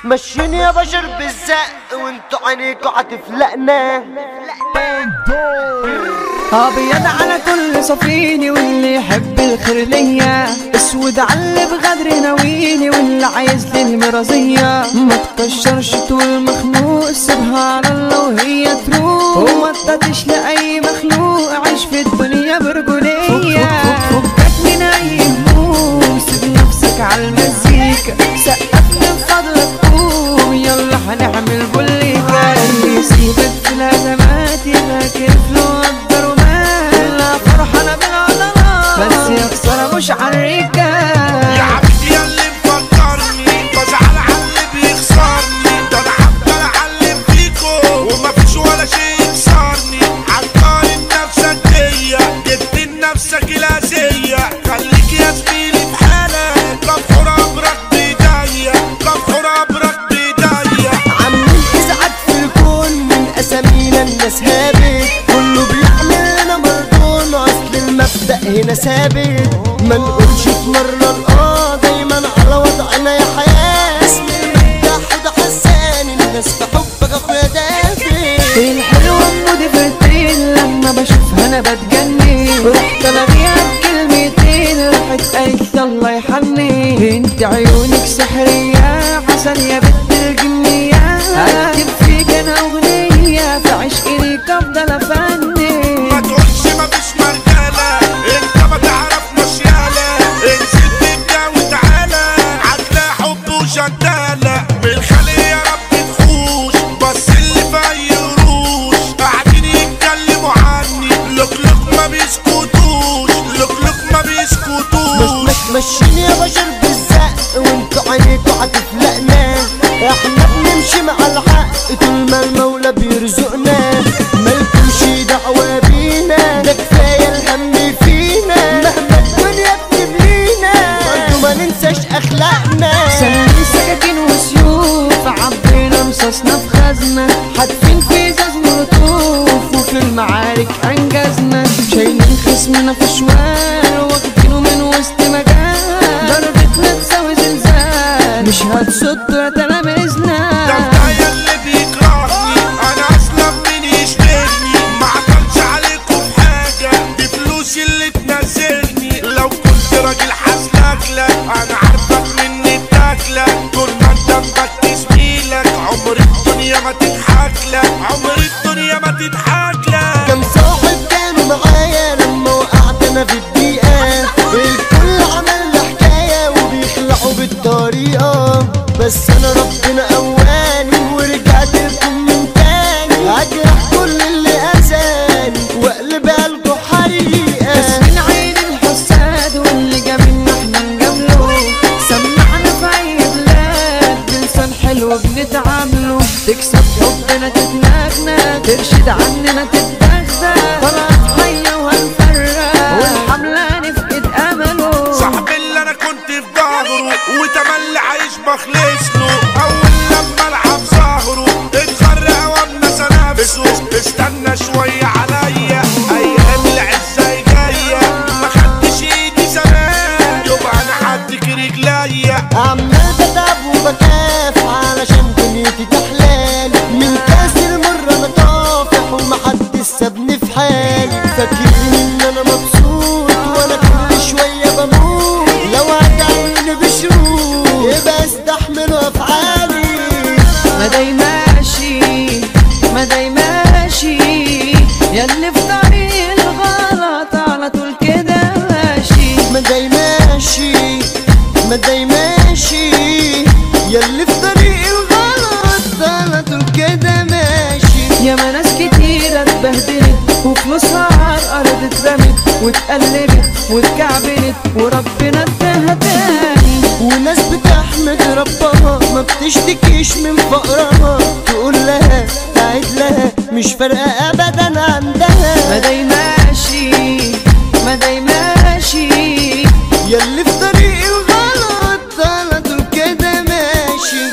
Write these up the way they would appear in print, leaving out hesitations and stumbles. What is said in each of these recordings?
ماشيين يا بشر بالزق وانتوا عينيكوا هتفلقنا. ابيض على كل صفيني واللي يحب الخير ليا، اسود على اللي بغدر ناويني واللي عايز لي المرازية. ما تكشرش طول مخنوق، سيبها على الله وهي تروح، وما تدش لاي مخلوق، عيش في الدنيا برجولية. فكك من اي هموم، سيب نفسك على المزيكا، سقف من فضلك قوم، يلا هنعمل بوليكا. اللي يسيبك في الازمات يبقى كيف بس يا خسارة مش عالرجال. يا عبيد يا اللي مفكرني بزعل على اللي بيخسرني، ده انا هفضل اعلم فيكو ومفيش ولا شيء يكسرني. عالقارن نفسك بيا، جبت لنفسك الأذية، خليك يا زميلي في حالك، كفر امرك بايديا، كفر امرك بايديا. عاملين ازعاج في الكون من اسامينا الناس هابت، كله بيعمل لنا مردون، اصل المبدأ هنا ثابت. ما نقولش في مرة دايما على وضعنا يا حياة، اسمي المفتاح وده حسان، الناس في حبك اخويا دافي. الحلوة مودي فرتين، لما بشوفها انا بتجنن، رحت الغيها بكلمتين، راحت قالت الله يحني. انت عيونك سحرية عسل يا بنت الجنية، هكتب فيك انا اغنية، في عشقي ليك افضل افني. ما تقولش مفيش مرجالة، انت ما تعرفناش يالا، انزل بينا وتعالى، هتلاقي حب وجدالة. من الخلق يا رب تحوش، بس اللي في اي قروش قاعدين يتكلموا عني، لوك ما بيسكتوش، لوك ما بيسكتوش. ماشيين يا بشر بالزق وانتوا عينيكوا هتفلقنا، احنا بنمشي مع الحق طول ما المولى بيرزقنا، مالكمش دعوة بينا، ده كفاية الهم فينا، مهما الدنيا بتبلينا برضه ما ننساش اخلاقنا. سلمين سكاكين وسيوف، عبينا مصاصنا في خزنة، حاتفين في ازاز ملطوف، وفي المعارك انجزنا، شايلين خصمنا في شوال، واخدينه من وسط مجال، ضربتنا تساوي زلزال، مش هتصد يا تلاميذنا. ده بداية اللي بيكرهني، انا اصلا مين يشترني، ما عطلش عليكم في حاجة، دي فلوسي اللي تنزلني. لو كنت راجل حاسلكلك، انا عارفك مني بتاكلك، طول ما انت مبكي زميلك، عمر الدنيا ما تضحكلك، عمر الدنيا ما تضحكلك. كم صاحب كانوا معايا لما وقعت انا في الدقيقة، الكل عمل لي حكاية وبيخلعوا بالطريقة، بس انا ربنا قواني ورجعت لكم من تاني، هجرح كل اللي اذاني واقلب قلبه حريقة. بس من عين الحساد واللي جابلنا احنا نجامله، سمعنا في اي بلاد بلسان حلو بنتعامله، تكسب حبنا تتناغنا، ترشد عننا تتدغدغ، طلعت حية وهنفرق والحملة نفقد امله. صاحبي اللي انا كنت في ظهره وتملي عايش بخلصله، اول لما العب ظهره اتغرق وامنسى نفسه. استنى شوية عليا، ايام العزة جاية، ما خدتش ايدي زمان، يبقى انا هديك رجليا. عمال بتعب وبكاف علشان دنيتي تحلال، من كاس المرة انا طافح ومحدش سابني في حالي، فاكرين ان انا مبسوط وانا كل شوية بموت، لو هتعيني بشروط يبقى استحمل افعالي. مدى ماشي مدى ماشي، ياللي في طريق الغلط على طول كده ماشي. مدى ماشي مدى ماشي، ياللي في طريق الغلط على طول كده ماشي. ياما ناس كتيرة اتبهدلت وفلوسها عالأرض اترمت واتقلبت واتكعبلت وربنا اداها تاني، وناس بتحمد ربها ما بتشتكيش من فقرها، تقول لها تعيد لها مش فارقة ابدا عندها. مدى ماشي مدى ماشي، ياللي في طريق الغلط على طول كده ماشي.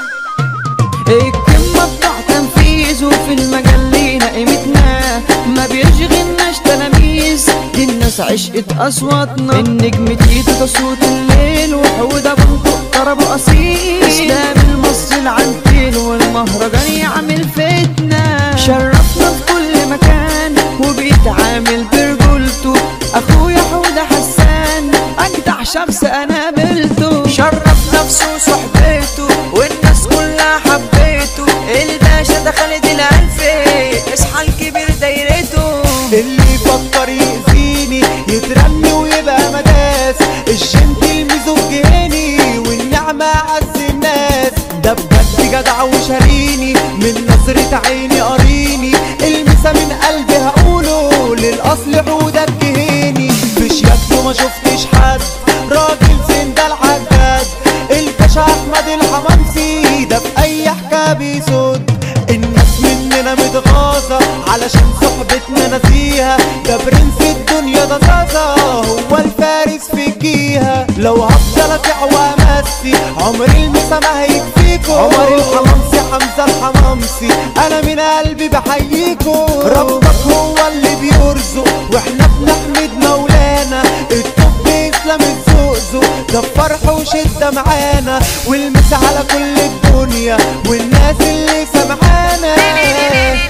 الكلمة بتاع تنفيذ وفي المجال لينا قيمتنا، ما بيشغلناش تلاميذ، دي الناس عشقة أصواتنا النجم تيتو صوت الليل وحودة بنطق طرب أصيل إسلام المصري العنتيل والمهرجان يعمل فتنة شرفنا في كل مكان وبيتعامل برجولته أخويا حودة حسان أجدع شخص أنا قابلته شرف نفسه وصحبته والناس كلها حبيته الباشا ده خالد الألفي اصحى الكبير دايرته اللي يفكر يأذيني يترمي ويبقى مداس الجنتل ميزوجيني والنعمة عز الناس ده بجد جدع وشاريني من نظرة عيني قاريني المسا من قلبي هقوله للأصل حودة الجهيني في شياكته ما شفتش حد راجل زين ده العجاد الباشا أحمد الحمامسي ده في أي حكاية بيسود الناس مننا متغاظة علشان صحبتنا نسيها ده برنس الدنيا ده طازة هو الفارس في الجيهة لو هفضل ابيع وامسي عمري المسا ما هيكفيكو عمر الحمامسي حمزة الحمامسي انا من قلبي بحييكو ربك هو اللي بيرزق واحنا بنحمد مولانا الطب اسلام الزقزق ده فرح وشدة معانا والمسا على كل الدنيا والناس اللي سمعانا